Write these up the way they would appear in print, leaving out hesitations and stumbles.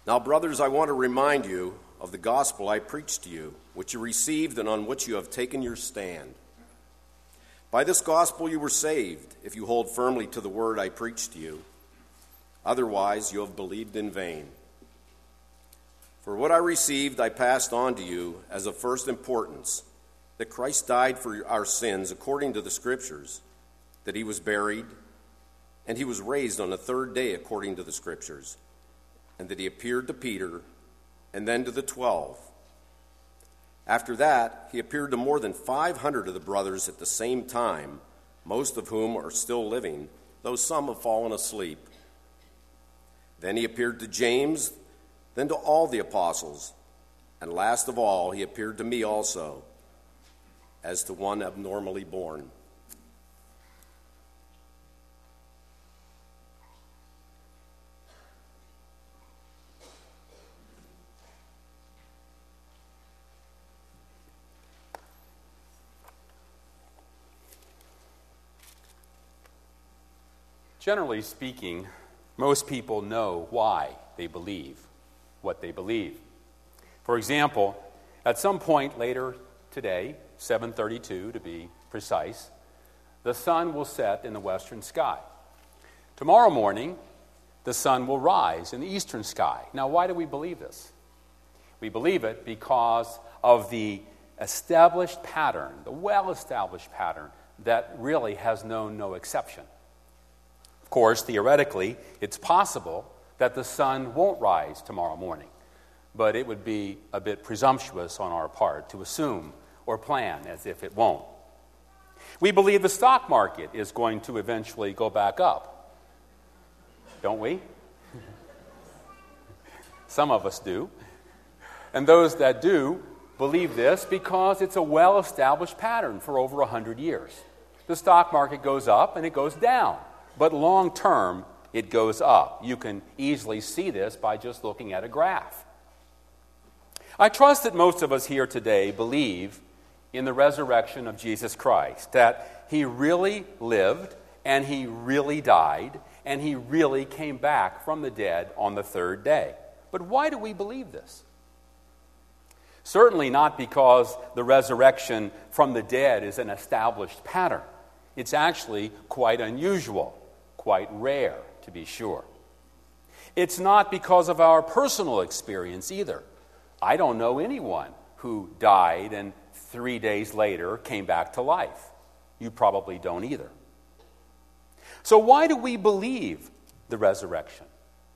Now, brothers, I want to remind you of the gospel I preached to you, which you received and on which you have taken your stand. By this gospel you were saved, if you hold firmly to the word I preached to you. Otherwise, you have believed in vain. For what I received I passed on to you as of first importance, that Christ died for our sins according to the Scriptures, that he was buried, and he was raised on the third day according to the Scriptures, and that he appeared to Peter, and then to the 12. After that, he appeared to more than 500 of the brothers at the same time, most of whom are still living, though some have fallen asleep. Then he appeared to James, then to all the apostles, and last of all, he appeared to me also, as to one abnormally born. Generally speaking, most people know why they believe what they believe. For example, at some point later today, 7:32 to be precise, the sun will set in the western sky. Tomorrow morning, the sun will rise in the eastern sky. Now, why do we believe this? We believe it because of the established pattern, the well-established pattern that really has known no exception. Of course, theoretically, it's possible that the sun won't rise tomorrow morning, but it would be a bit presumptuous on our part to assume or plan as if it won't. We believe the stock market is going to eventually go back up, don't we? Some of us do. And those that do believe this because it's a well-established pattern for over 100 years. The stock market goes up and it goes down. But long term, it goes up. You can easily see this by just looking at a graph. I trust that most of us here today believe in the resurrection of Jesus Christ, that he really lived and he really died and he really came back from the dead on the third day. But why do we believe this? Certainly not because the resurrection from the dead is an established pattern. It's actually quite unusual. Quite rare, to be sure. It's not because of our personal experience either. I don't know anyone who died and 3 days later came back to life. You probably don't either. So why do we believe the resurrection?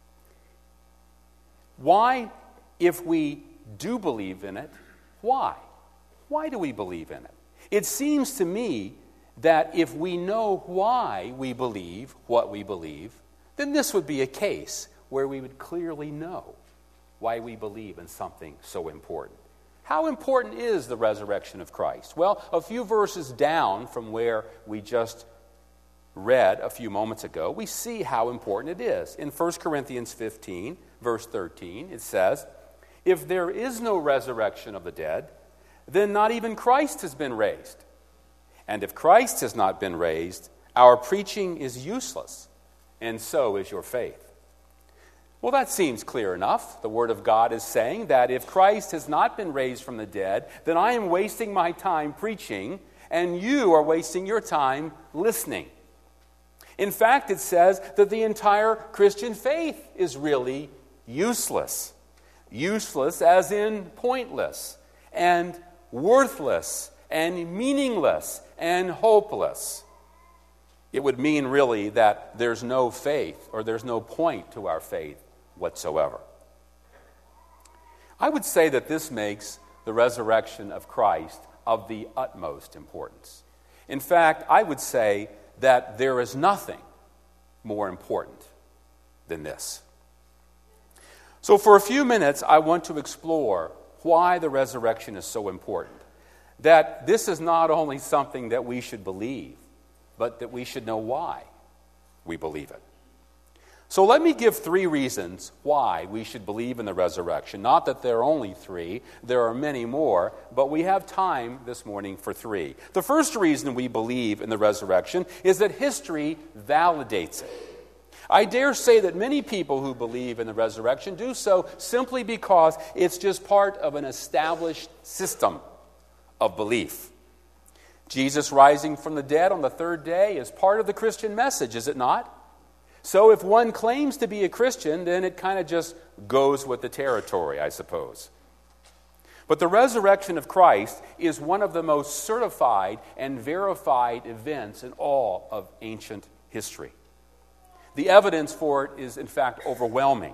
Why, if we do believe in it, why? Why do we believe in it? It seems to me that if we know why we believe what we believe, then this would be a case where we would clearly know why we believe in something so important. How important is the resurrection of Christ? Well, a few verses down from where we just read a few moments ago, we see how important it is. In 1 Corinthians 15, verse 13, it says, "If there is no resurrection of the dead, then not even Christ has been raised. And if Christ has not been raised, our preaching is useless, and so is your faith." Well, that seems clear enough. The Word of God is saying that if Christ has not been raised from the dead, then I am wasting my time preaching, and you are wasting your time listening. In fact, it says that the entire Christian faith is really useless. Useless as in pointless, and worthless, and meaningless, and hopeless. It would mean really that there's no faith or there's no point to our faith whatsoever. I would say that this makes the resurrection of Christ of the utmost importance. In fact, I would say that there is nothing more important than this. So for a few minutes, I want to explore why the resurrection is so important. That this is not only something that we should believe, but that we should know why we believe it. So let me give 3 reasons why we should believe in the resurrection. Not that there are only 3, there are many more, but we have time this morning for 3. The first reason we believe in the resurrection is that history validates it. I dare say that many people who believe in the resurrection do so simply because it's just part of an established system of belief. Jesus rising from the dead on the third day is part of the Christian message, is it not? So if one claims to be a Christian, then it kind of just goes with the territory, I suppose. But the resurrection of Christ is one of the most certified and verified events in all of ancient history. The evidence for it is, in fact, overwhelming.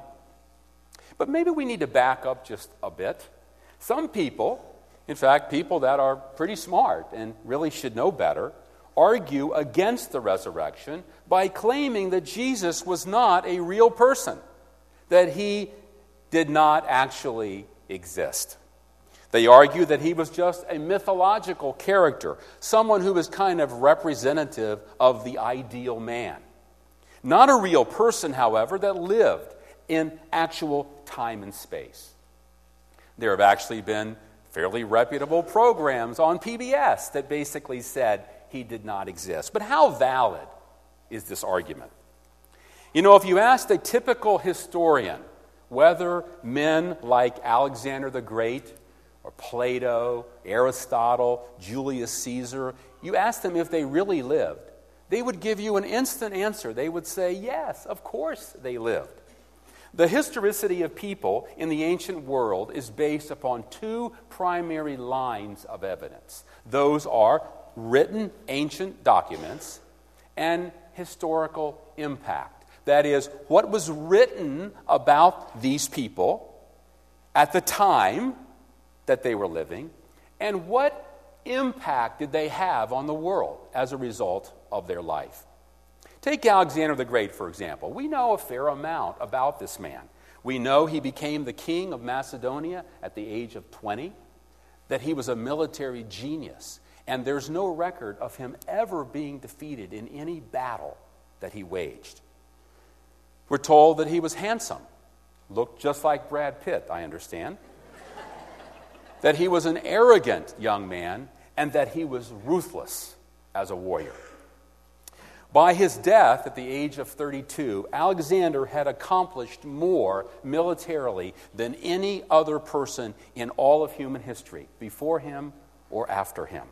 But maybe we need to back up just a bit. Some people, in fact, people that are pretty smart and really should know better, argue against the resurrection by claiming that Jesus was not a real person, that he did not actually exist. They argue that he was just a mythological character, someone who was kind of representative of the ideal man. Not a real person, however, that lived in actual time and space. There have actually been fairly reputable programs on PBS that basically said he did not exist. But how valid is this argument? You know, if you asked a typical historian whether men like Alexander the Great or Plato, Aristotle, Julius Caesar, you asked them if they really lived, they would give you an instant answer. They would say, yes, of course they lived. The historicity of people in the ancient world is based upon two primary lines of evidence. Those are written ancient documents and historical impact. That is, what was written about these people at the time that they were living, and what impact did they have on the world as a result of their life. Take Alexander the Great, for example. We know a fair amount about this man. We know he became the king of Macedonia at the age of 20, that he was a military genius, and there's no record of him ever being defeated in any battle that he waged. We're told that he was handsome, looked just like Brad Pitt, I understand, that he was an arrogant young man, and that he was ruthless as a warrior. By his death at the age of 32, Alexander had accomplished more militarily than any other person in all of human history, before him or after him.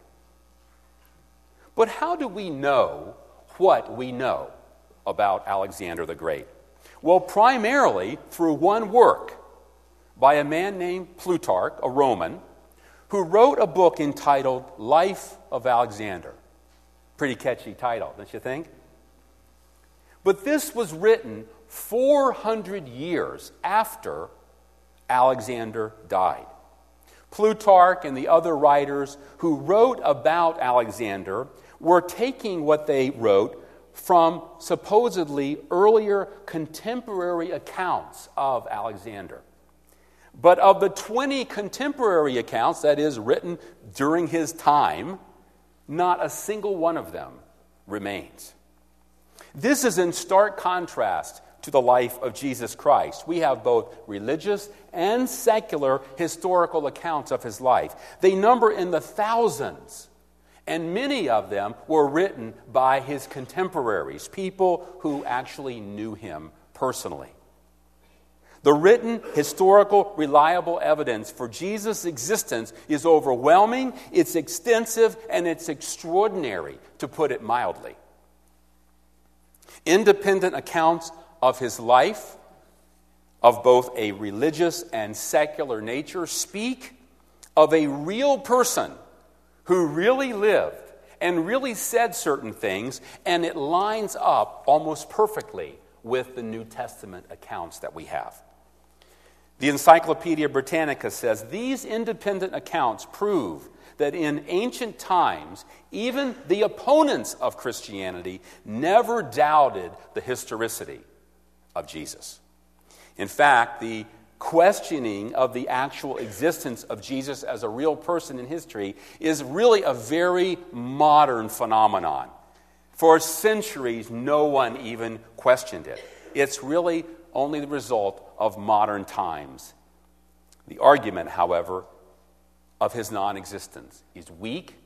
But how do we know what we know about Alexander the Great? Well, primarily through one work by a man named Plutarch, a Roman, who wrote a book entitled Life of Alexander. Pretty catchy title, don't you think? But this was written 400 years after Alexander died. Plutarch and the other writers who wrote about Alexander were taking what they wrote from supposedly earlier contemporary accounts of Alexander. But of the 20 contemporary accounts, that is, written during his time, not a single one of them remains. This is in stark contrast to the life of Jesus Christ. We have both religious and secular historical accounts of his life. They number in the thousands, and many of them were written by his contemporaries, people who actually knew him personally. The written, historical, reliable evidence for Jesus' existence is overwhelming, it's extensive, and it's extraordinary, to put it mildly. Independent accounts of his life, of both a religious and secular nature, speak of a real person who really lived and really said certain things, and it lines up almost perfectly with the New Testament accounts that we have. The Encyclopedia Britannica says, these independent accounts prove that in ancient times, even the opponents of Christianity never doubted the historicity of Jesus. In fact, the questioning of the actual existence of Jesus as a real person in history is really a very modern phenomenon. For centuries, no one even questioned it. It's really only the result of modern times. The argument, however, of his non-existence is weak,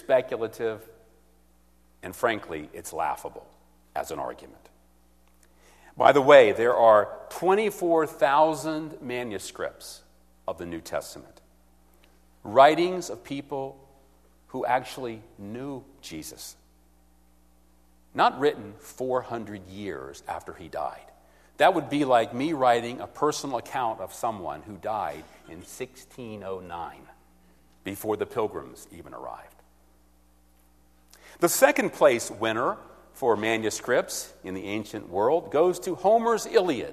speculative, and frankly, it's laughable as an argument. By the way, there are 24,000 manuscripts of the New Testament, writings of people who actually knew Jesus, not written 400 years after he died. That would be like me writing a personal account of someone who died in 1609, before the Pilgrims even arrived. The second place winner for manuscripts in the ancient world goes to Homer's Iliad,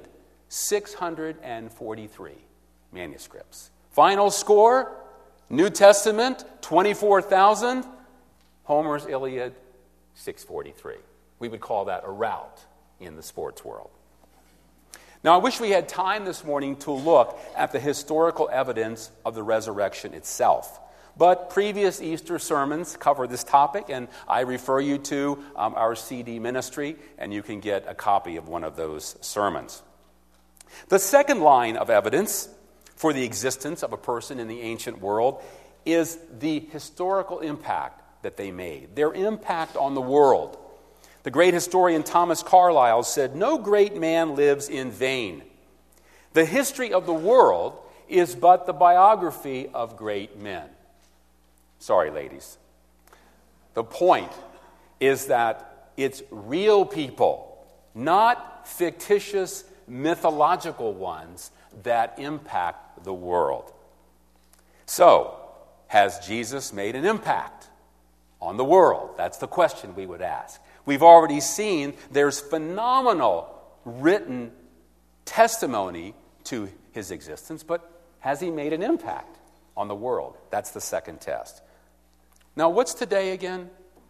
643 manuscripts. Final score, New Testament, 24,000. Homer's Iliad, 643. We would call that a rout in the sports world. Now, I wish we had time this morning to look at the historical evidence of the resurrection itself. But previous Easter sermons cover this topic, and I refer you to our CD ministry, and you can get a copy of one of those sermons. The second line of evidence for the existence of a person in the ancient world is the historical impact that they made, their impact on the world. The great historian Thomas Carlyle said, "No great man lives in vain. The history of the world is but the biography of great men." Sorry, ladies. The point is that it's real people, not fictitious mythological ones, that impact the world. So, has Jesus made an impact on the world? That's the question we would ask. We've already seen there's phenomenal written testimony to his existence, but has he made an impact on the world? That's the second test. Now, what's today again?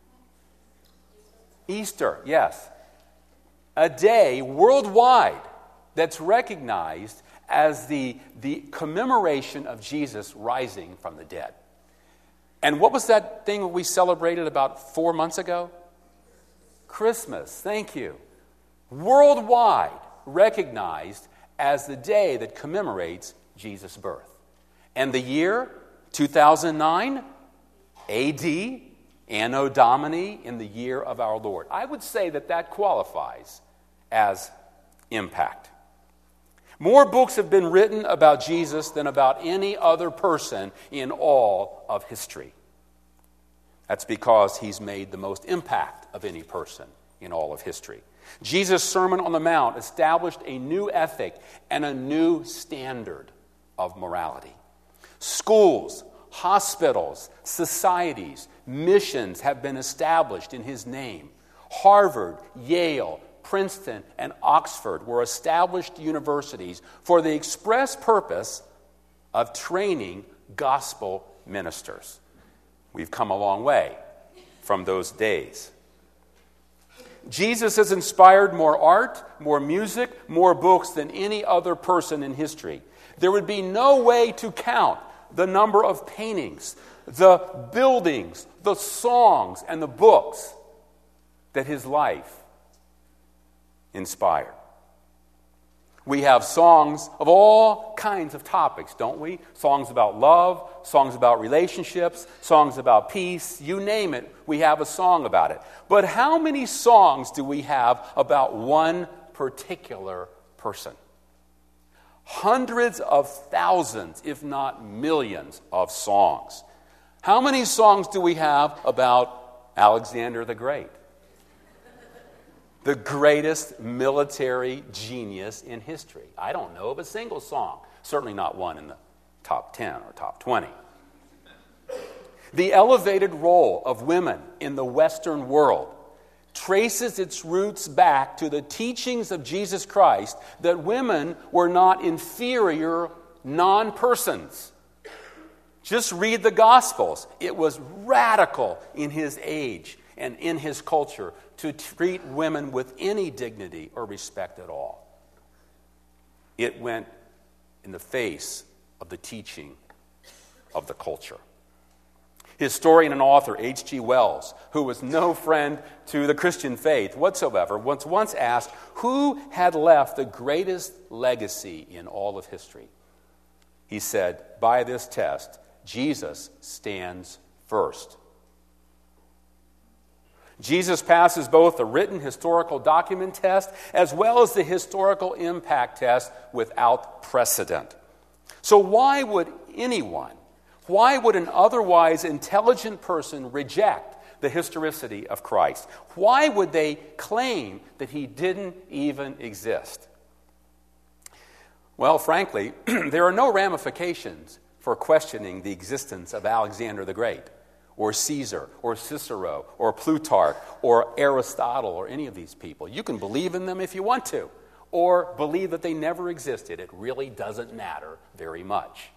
Easter, yes. A day worldwide that's recognized as the commemoration of Jesus rising from the dead. And what was that thing we celebrated about 4 months ago? Christmas, thank you. Worldwide recognized as the day that commemorates Jesus' birth. And the year, 2009, AD, Anno Domini, in the year of our Lord. I would say that qualifies as impact. More books have been written about Jesus than about any other person in all of history. That's because he's made the most impact of any person in all of history. Jesus' Sermon on the Mount established a new ethic and a new standard of morality. Schools, hospitals, societies, missions have been established in his name. Harvard, Yale, Princeton, and Oxford were established universities for the express purpose of training gospel ministers. We've come a long way from those days. Jesus has inspired more art, more music, more books than any other person in history. There would be no way to count the number of paintings, the buildings, the songs, and the books that his life inspired. We have songs of all kinds of topics, don't we? Songs about love, songs about relationships, songs about peace, you name it, we have a song about it. But how many songs do we have about one particular person? Hundreds of thousands, if not millions, of songs. How many songs do we have about Alexander the Great? The greatest military genius in history. I don't know of a single song, certainly not one in the top 10 or top 20. The elevated role of women in the Western world traces its roots back to the teachings of Jesus Christ that women were not inferior non-persons. Just read the Gospels. It was radical in his age and in his culture to treat women with any dignity or respect at all. It went in the face of the teaching of the culture. Historian and author H.G. Wells, who was no friend to the Christian faith whatsoever, was once asked who had left the greatest legacy in all of history. He said, by this test, Jesus stands first. Jesus passes both the written historical document test as well as the historical impact test without precedent. So why would an otherwise intelligent person reject the historicity of Christ? Why would they claim that he didn't even exist? Well, frankly, there are no ramifications for questioning the existence of Alexander the Great, or Caesar, or Cicero, or Plutarch, or Aristotle, or any of these people. You can believe in them if you want to, or believe that they never existed. It really doesn't matter very much.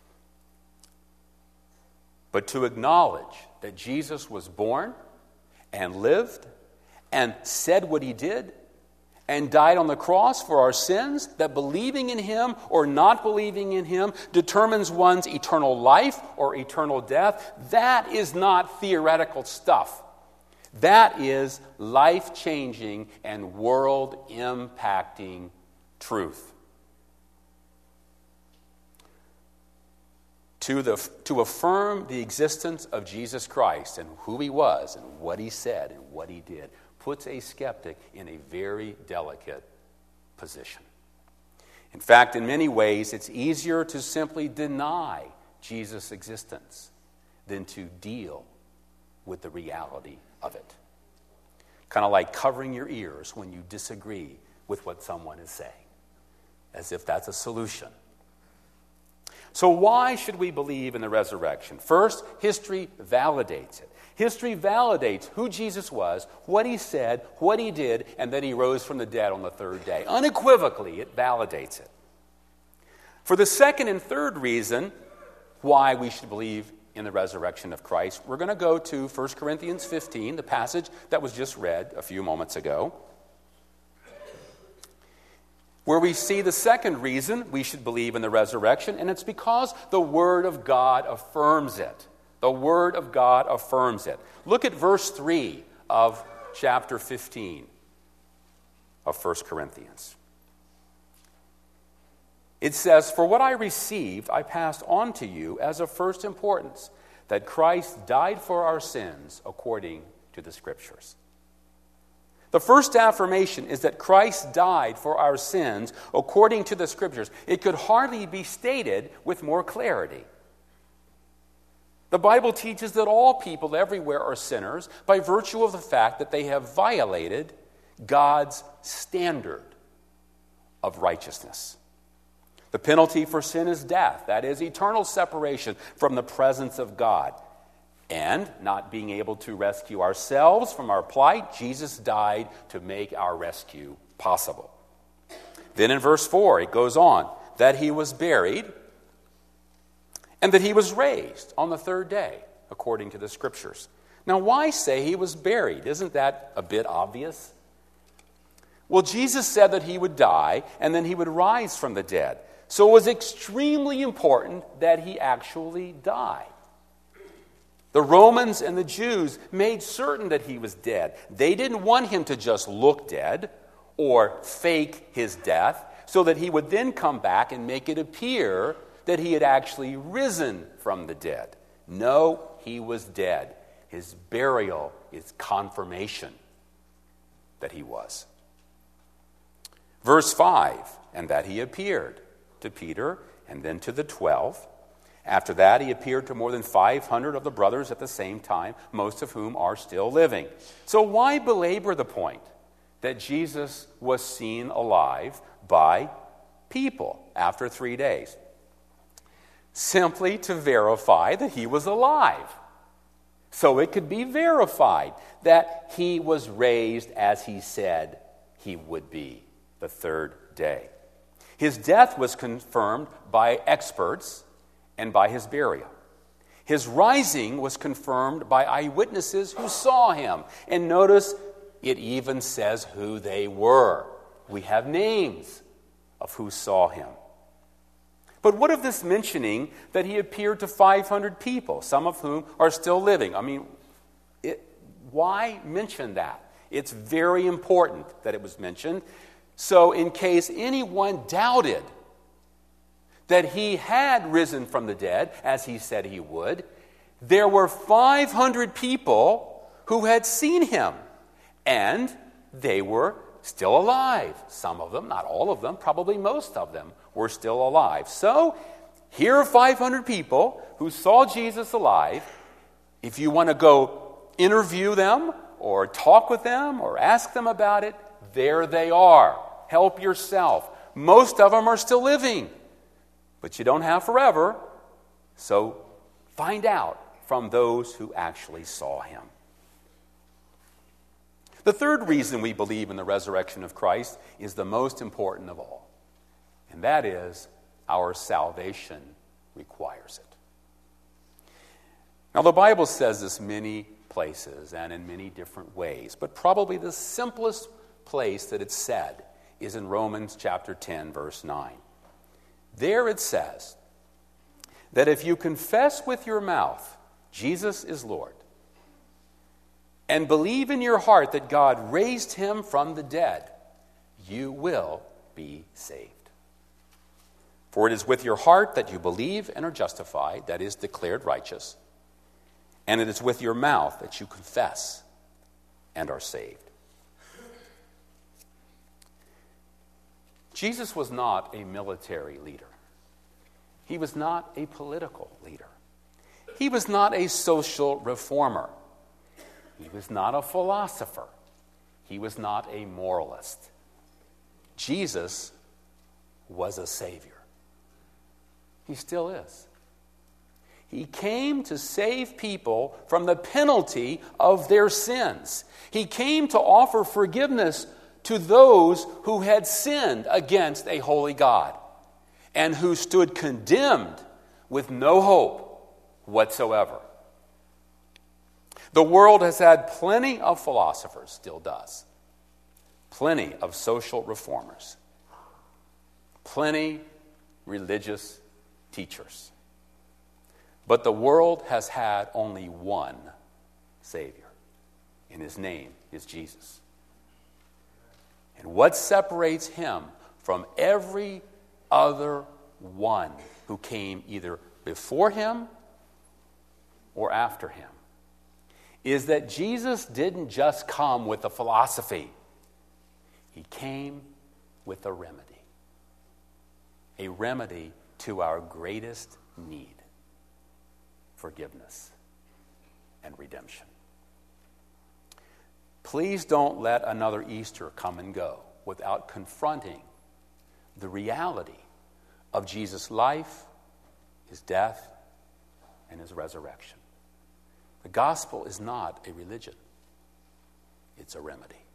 But to acknowledge that Jesus was born and lived and said what he did and died on the cross for our sins, that believing in him or not believing in him determines one's eternal life or eternal death, that is not theoretical stuff. That is life-changing and world-impacting truth. To affirm the existence of Jesus Christ and who he was and what he said and what he did puts a skeptic in a very delicate position. In fact, in many ways, it's easier to simply deny Jesus' existence than to deal with the reality of it. Kind of like covering your ears when you disagree with what someone is saying, as if that's a solution. So why should we believe in the resurrection? First, history validates it. History validates who Jesus was, what he said, what he did, and that he rose from the dead on the third day. Unequivocally, it validates it. For the second and third reason why we should believe in the resurrection of Christ, we're going to go to 1 Corinthians 15, the passage that was just read a few moments ago, where we see the second reason we should believe in the resurrection, and it's because the Word of God affirms it. The Word of God affirms it. Look at verse 3 of chapter 15 of 1 Corinthians. It says, "For what I received, I passed on to you as of first importance, that Christ died for our sins according to the Scriptures." The first affirmation is that Christ died for our sins according to the Scriptures. It could hardly be stated with more clarity. The Bible teaches that all people everywhere are sinners by virtue of the fact that they have violated God's standard of righteousness. The penalty for sin is death, that is, eternal separation from the presence of God. And, not being able to rescue ourselves from our plight, Jesus died to make our rescue possible. Then in verse 4, it goes on, that he was buried and that he was raised on the third day, according to the Scriptures. Now, why say he was buried? Isn't that a bit obvious? Well, Jesus said that he would die and then he would rise from the dead. So it was extremely important that he actually die. The Romans and the Jews made certain that he was dead. They didn't want him to just look dead or fake his death so that he would then come back and make it appear that he had actually risen from the dead. No, he was dead. His burial is confirmation that he was. Verse 5, and that he appeared to Peter and then to the 12. After that, he appeared to more than 500 of the brothers at the same time, most of whom are still living. So why belabor the point that Jesus was seen alive by people after 3 days? Simply to verify that he was alive. So it could be verified that he was raised as he said he would be the third day. His death was confirmed by experts and by his burial. His rising was confirmed by eyewitnesses who saw him. And notice, it even says who they were. We have names of who saw him. But what of this mentioning that he appeared to 500 people, some of whom are still living? I mean, why mention that? It's very important that it was mentioned. So in case anyone doubted that he had risen from the dead, as he said he would, there were 500 people who had seen him, and they were still alive. Some of them, not all of them, probably most of them were still alive. So, here are 500 people who saw Jesus alive. If you want to go interview them or talk with them or ask them about it, there they are. Help yourself. Most of them are still living, but you don't have forever. So find out from those who actually saw him. The third reason we believe in the resurrection of Christ is the most important of all, and that is our salvation requires it. Now, the Bible says this many places and in many different ways, but probably the simplest place that it's said is in Romans chapter 10, verse 9. There it says that if you confess with your mouth Jesus is Lord, and believe in your heart that God raised him from the dead, you will be saved. For it is with your heart that you believe and are justified, that is, declared righteous, and it is with your mouth that you confess and are saved. Jesus was not a military leader. He was not a political leader. He was not a social reformer. He was not a philosopher. He was not a moralist. Jesus was a Savior. He still is. He came to save people from the penalty of their sins. He came to offer forgiveness to those who had sinned against a holy God and who stood condemned with no hope whatsoever. The world has had plenty of philosophers, still does. Plenty of social reformers. Plenty religious teachers. But the world has had only one Savior, and his name is Jesus. And what separates him from every other one who came either before him or after him is that Jesus didn't just come with a philosophy. He came with a remedy to our greatest need: forgiveness and redemption. Please don't let another Easter come and go without confronting the reality of Jesus' life, his death, and his resurrection. The gospel is not a religion. It's a remedy.